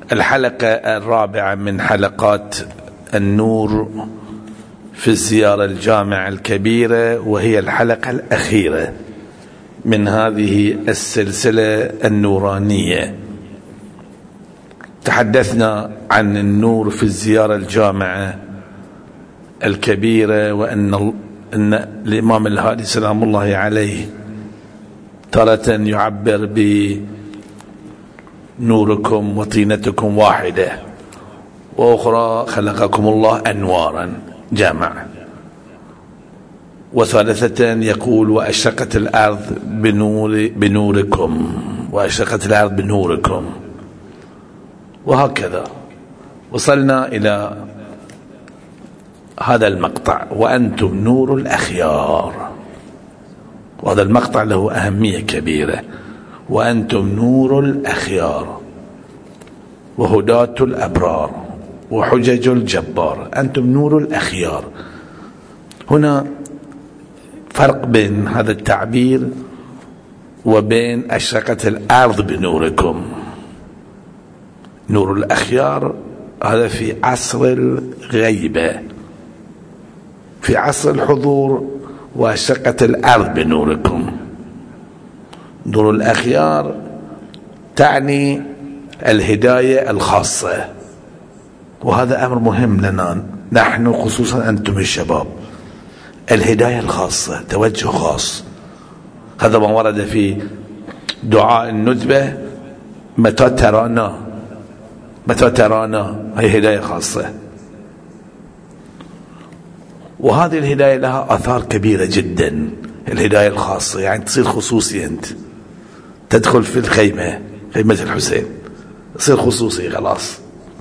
الحلقة الرابعة من حلقات النور في الزيارة الجامعة الكبيرة، وهي الحلقة الأخيرة من هذه السلسلة النورانية. تحدثنا عن النور في الزيارة الجامعة الكبيرة، وأن الإمام الهادي سلام الله عليه تارة يعبر بنوركم وطينتكم واحدة، وأخرى خلقكم الله أنوارا جامعة، وثالثة يقول وأشرقت الأرض بنوركم، وأشرقت الأرض بنوركم، وهكذا وصلنا إلى هذا المقطع وأنتم نور الأخيار. وهذا المقطع له أهمية كبيرة، وأنتم نور الأخيار وهداة الأبرار وحجج الجبار. أنتم نور الأخيار. هنا فرق بين هذا التعبير وبين أشرقت الأرض بنوركم. نور الأخيار هذا في عصر الغيبة، في عصر الحضور، وأشرقت الأرض بنوركم. نور الأخيار تعني الهداية الخاصة، وهذا أمر مهم لنا نحن، خصوصا أنتم الشباب. الهداية الخاصة، توجه خاص، هذا ما ورد في دعاء الندبة: متى ترانا، متى ترانا، هي هداية خاصة. وهذه الهداية لها آثار كبيرة جدا. الهداية الخاصة يعني تصير خصوصي، أنت تدخل في الخيمة، خيمة الحسين، تصير خصوصي خلاص.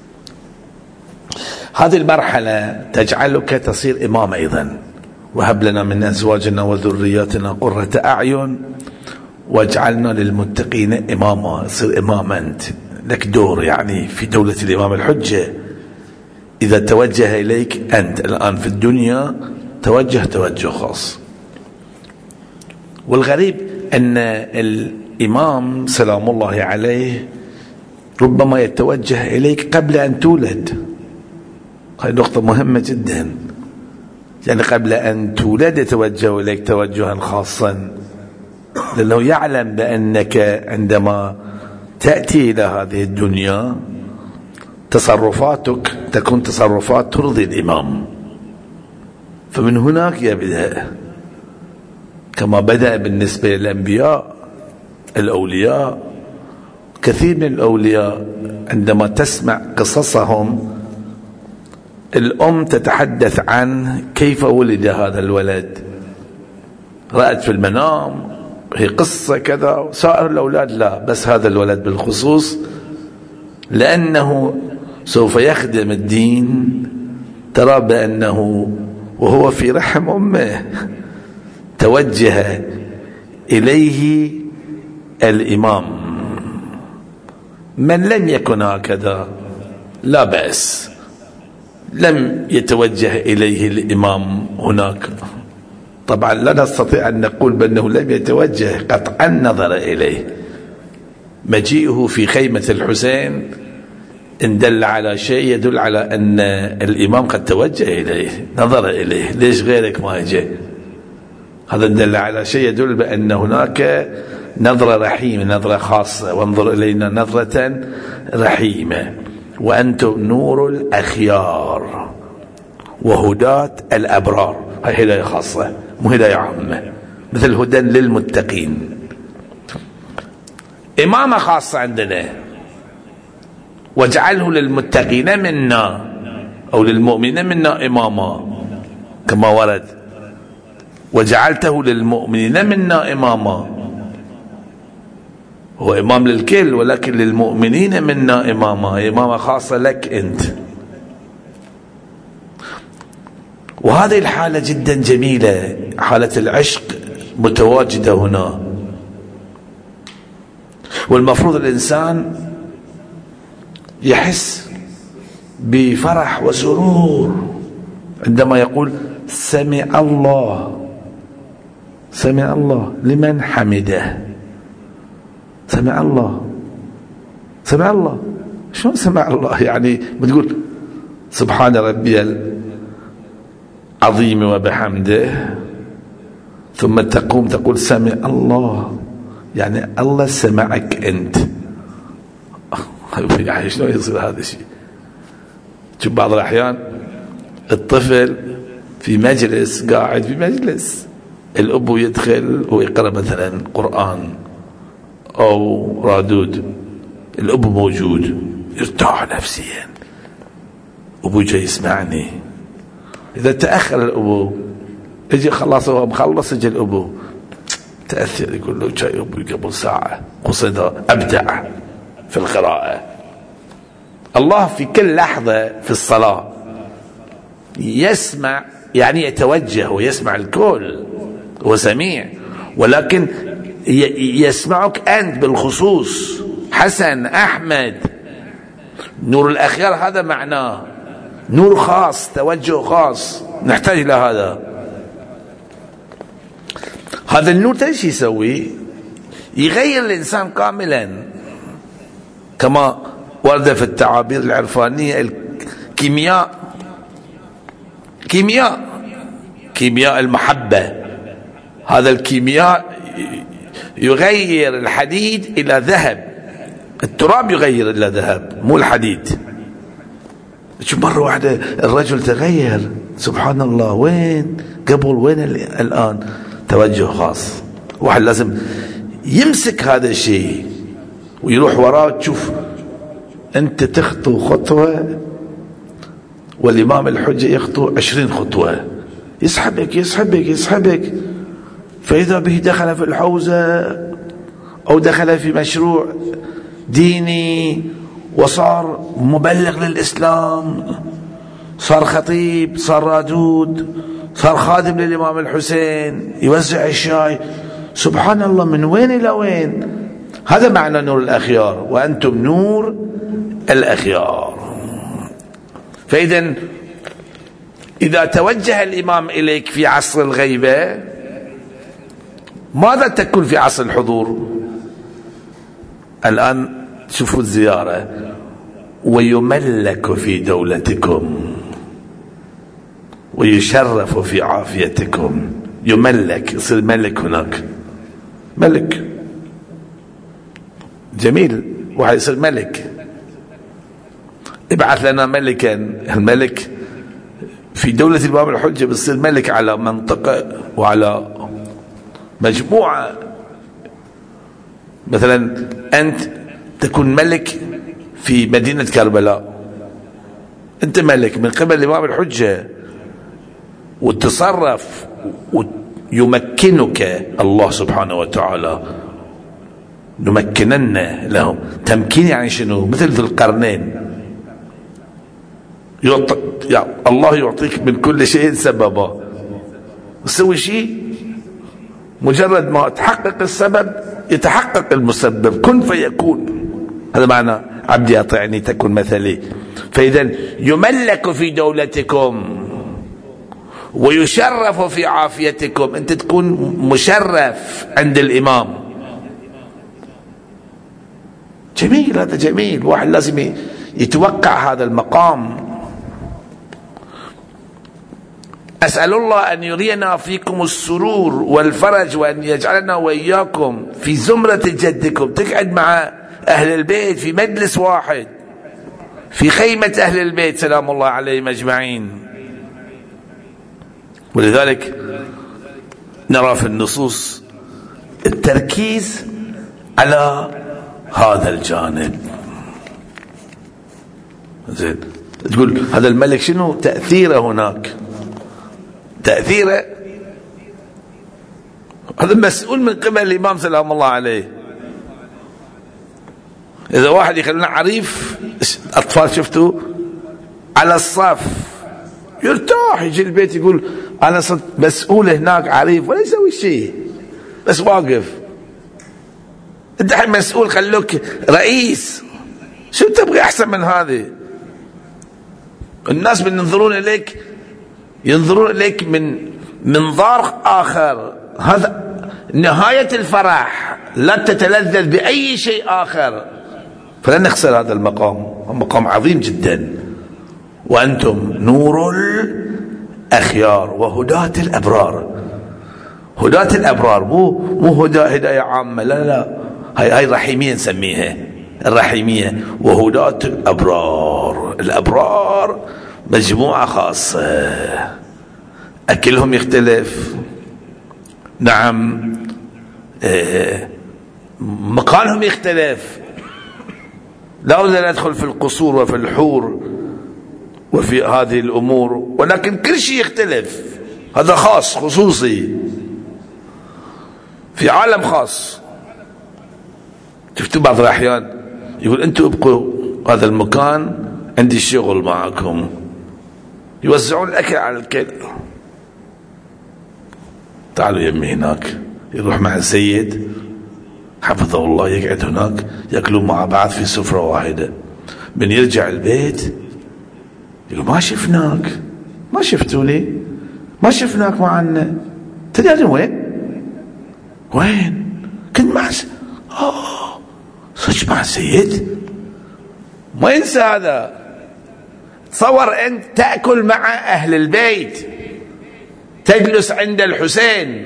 هذه المرحلة تجعلك تصير إمام أيضا. وهب لنا من أزواجنا وذرياتنا قرة أعين واجعلنا للمتقين إماما. تصير إمام أنت، لك دور يعني في دولة الإمام الحجة. إذا توجه إليك أنت الآن في الدنيا توجه خاص. والغريب أن الإمام سلام الله عليه ربما يتوجه إليك قبل أن تولد. هذه نقطة مهمة جدا، يعني قبل أن تولد يتوجه إليك توجها خاصا، لأنه يعلم بأنك عندما تأتي إلى هذه الدنيا تصرفاتك تكون تصرفات ترضي الإمام. فمن هناك يبدأ، كما بدأ بالنسبة للأنبياء الأولياء. كثير من الأولياء عندما تسمع قصصهم الأم تتحدث عن كيف ولد هذا الولد، رأت في المنام، هي قصة كذا. سائر الأولاد لا، بس هذا الولد بالخصوص لأنه سوف يخدم الدين، ترى بأنه وهو في رحم أمه توجه إليه الإمام. من لم يكن هكذا لا بأس، لم يتوجه إليه الإمام هناك، طبعا لا نستطيع أن نقول بأنه لم يتوجه، قطعا نظر إليه. مجيئه في خيمة الحسين إن دل على شيء يدل على أن الإمام قد توجه إليه، نظر إليه. ليش غيرك ما يجي؟ هذا دل على شيء يدل بأن هناك نظرة رحيمة، نظرة خاصة. وانظر إلينا نظرة رحيمة. وأنتم نور الأخيار وهداة الأبرار. هاي هداية خاصة، مو هداية عامة، مثل هدى للمتقين. إمامة خاصة عندنا: واجعله للمتقين منا، أو للمؤمنين منا إماما، كما ورد: وجعلته للمؤمنين منا إماما. هو إمام للكل، ولكن للمؤمنين منا إماما، إمامة خاصة لك أنت. وهذه الحالة جدا جميلة، حالة العشق متواجدة هنا. والمفروض الإنسان يحس بفرح وسرور عندما يقول سمع الله، سمع الله لمن حمده، سمع الله، سمع الله. شلون سمع الله؟ يعني بتقول سبحان ربي العظيم وبحمده، ثم تقوم تقول سمع الله، يعني الله سمعك أنت. يعني شلون يصير هذا الشيء؟ شوف بعض الأحيان الطفل في مجلس، قاعد في مجلس، الأب يدخل ويقرأ مثلا قرآن أو رادود، الأب موجود، يرتاح نفسيا، أبو جاي يسمعني. إذا تأخر الأبو، يجي خلاص هو مخلص، يجي الأبو تأثر، يقول له جاي أبوي قبل ساعة، قصده أبدع في القراءة. الله في كل لحظة في الصلاة يسمع، يعني يتوجه ويسمع الكل، هو سميع، ولكن يسمعك أنت بالخصوص. حسن، أحمد، نور الأخيار، هذا معناه نور خاص، توجه خاص، نحتاج إلى هذا. هذا النور ايش يسوي؟ يغير الإنسان كاملا، كما ورد في التعابير العرفانية الكيمياء، كيمياء المحبة. هذا الكيمياء يغير الحديد إلى ذهب، التراب يغير إلى ذهب، مو الحديد. شوف مرة واحدة الرجل تغير، سبحان الله، وين قبل وين الآن؟ توجه خاص. واحد لازم يمسك هذا الشيء ويروح وراه. تشوف أنت تخطو خطوة والإمام الحجة يخطو 20 خطوة، يسحبك، فإذا به دخل في الحوزة أو دخل في مشروع ديني وصار مبلغ للإسلام، صار خطيب، صار رادود، صار خادم للإمام الحسين، يوزع الشاي. سبحان الله، من وين إلى وين؟ هذا معنى نور الأخيار، وأنتم نور الأخيار. فإذا إذا توجه الإمام إليك في عصر الغيبة، ماذا تكون في عصر الحضور؟ الآن شوفوا الزيارة، ويملك في دولتكم ويشرف في عافيتكم. يملك، يصير ملك هناك، ملك جميل، واحد يصير ملك. ابعث لنا ملكا، الملك في دولة الإمام الحجة بيصير ملك على منطقة وعلى مجموعة. مثلا أنت تكون ملك في مدينة كربلاء، أنت ملك من قبل الإمام الحجة، وتصرف ويمكنك الله سبحانه وتعالى. نمكنن لهم، تمكين يعني شنو؟ مثل ذي القرنين، الله يعطيك من كل شيء سببا، تسوي شيء مجرد ما تحقق السبب يتحقق المسبب، كن فيكون. هذا معنى عبدي أطعني تكن مثلي. فإذا يملك في دولتكم ويشرف في عافيتكم، أنت تكون مشرف عند الإمام. جميل، هذا جميل، واحد لازم يتوقع هذا المقام. أسأل الله أن يرينا فيكم السرور والفرج، وأن يجعلنا وإياكم في زمرة جدكم، تقعد مع أهل البيت في مجلس واحد، في خيمة أهل البيت سلام الله عليهم أجمعين. ولذلك نرى في النصوص التركيز على هذا الجانب. زين، تقول هذا الملك شنو تأثيره هناك؟ تأثيره هذا مسؤول من قبل الإمام سلام الله عليه. إذا واحد يخلينا عريف، أطفال شفتوا على الصف يرتاح، يجي البيت يقول أنا صرت مسؤول هناك عريف، ولا يسوي شيء، بس واقف. أنت الحين مسؤول، خلوك رئيس، شو تبغي أحسن من هذه؟ الناس ينظرون إليك من منظار آخر. هذا نهاية الفرح، لا تتلذذ بأي شيء آخر. فلن نخسر هذا المقام، مقام عظيم جدا. وأنتم نور الأخيار وهداة الأبرار. هداة الأبرار مو هداية عامة، لا لا، هاي رحيمية نسميها، الرحيمية. وهداة الأبرار، الأبرار مجموعة خاصة، أكلهم يختلف، نعم، مكانهم يختلف. لا أريد أن أدخل في القصور وفي الحور وفي هذه الأمور، ولكن كل شيء يختلف. هذا خاص خصوصي في عالم خاص. شفتوا بعض الأحيان يقول أنتوا ابقوا هذا المكان، عندي شغل معكم، يوزعون الأكل على الكل. تعالوا يمي هناك، يروح مع السيد حفظه الله، يقعد هناك يأكلون مع بعض في سفرة واحدة. من يرجع البيت يقول ما شفناك، ما شفتوني، ما شفناك معنا، تدري وين كنت مع صدق مع السيد. ما ينسى هذا. تصور أنت تأكل مع أهل البيت، تجلس عند الحسين،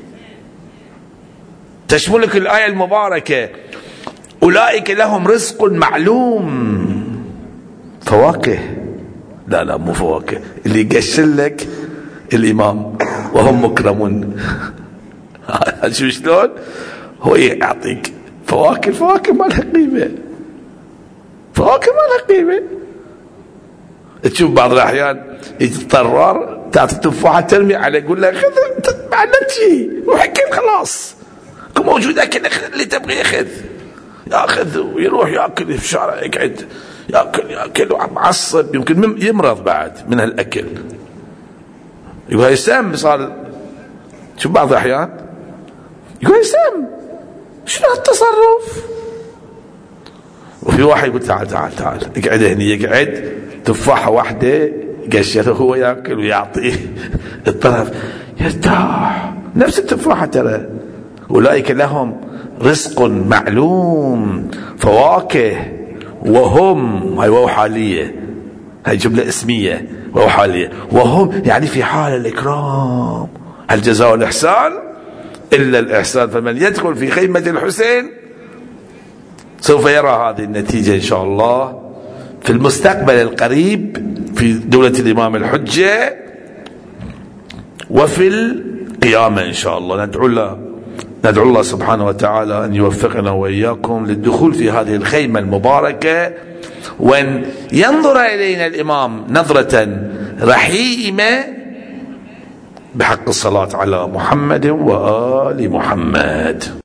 تشملك الآية المباركة أولئك لهم رزق معلوم. فواكه، لا لا مو فواكه، اللي يقشل لك الإمام وهم مكرمون. شو شلون هو يعطيك فواكه، الفواكه ما لها قيمة، فواكه ما لها قيمة. تشوف بعض الأحيان يتضرر، تعطي تفاحة ترمي عليه، يقول لك خذ ما عندك شيء، وحكي خلاص موجود أكل اللي تبغي ياخذ ويروح ياكل في الشارع، يقعد ياكل ومعصب، يمكن يمرض بعد من هالأكل. يقول يسام صار. شوف بعض الأحيان يقول يسام، شنو هالتصرف؟ وفي واحد يقول تعال تعال تعال اقعد هني، يقعد تفاحة واحدة قشره هو ياكل ويعطيه الطرف، يرتاح. نفس التفاحة ترى. أولئك لهم رزق معلوم، فواكه وهم، هاي واو حالية، هاي جملة اسمية، واو حالية، وهم يعني في حال الإكرام. هل جزاء الإحسان إلا الإحسان، فمن يدخل في خيمة الحسين سوف يرى هذه النتيجة إن شاء الله في المستقبل القريب في دولة الإمام الحجة وفي القيامة إن شاء الله. ندعو الله سبحانه وتعالى أن يوفقنا وإياكم للدخول في هذه الخيمة المباركة، وأن ينظر إلينا الإمام نظرة رحيمة بحق الصلاة على محمد وآل محمد.